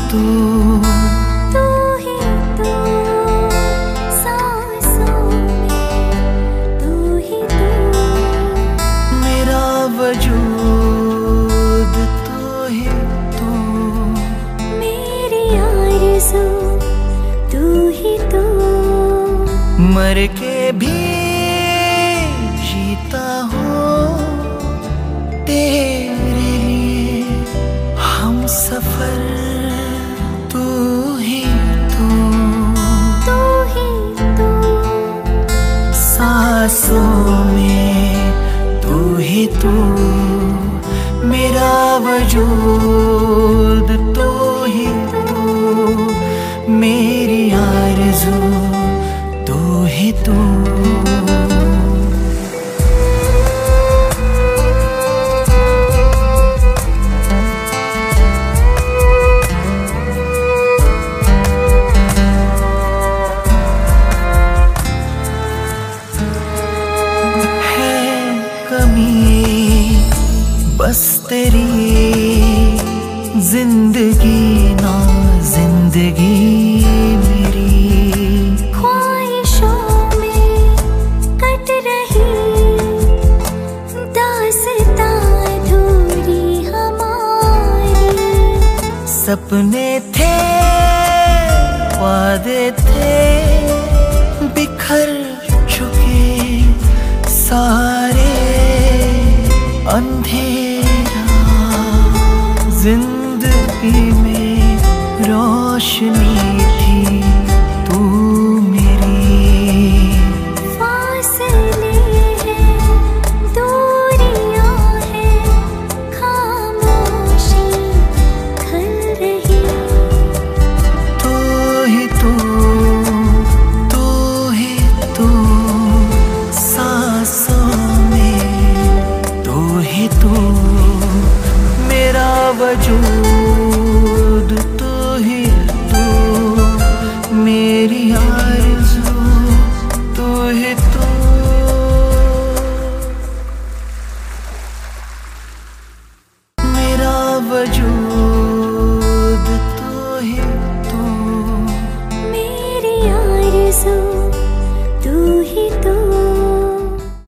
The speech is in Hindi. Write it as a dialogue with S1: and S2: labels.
S1: तू,
S2: तू ही तू, सांसों में तू ही तू,
S1: मेरा वजूद तू ही तू,
S2: मेरी आरज़ू तू ही तू,
S1: मर के भी जीता हूँ तेरे लिए, हम सफर तू ही तू,
S2: तू ही तू,
S1: सांसों में तू ही तू, मेरा वजूद तू ही तू, मेरी आरज़ू तू ही तू। बस तेरी जिंदगी ना जिंदगी मेरी,
S2: ख्वाहिशों में कट रही दास्तां अधूरी हमारी,
S1: सपने थे वादे थे बिखर चुके सारे, अंधेरा जिंदगी में रोशनी थी तू मेरी,
S2: फासले हैं दूरियां हैं खामोशी खल रही,
S1: तू ही तू, तू ही तू, सांसों में तू ही तू, मेरा वजूद तू ही तू, मेरी आरज़ू तू ही तू, मेरा वजूद तू ही तू,
S2: मेरी आरज़ू तू ही तू।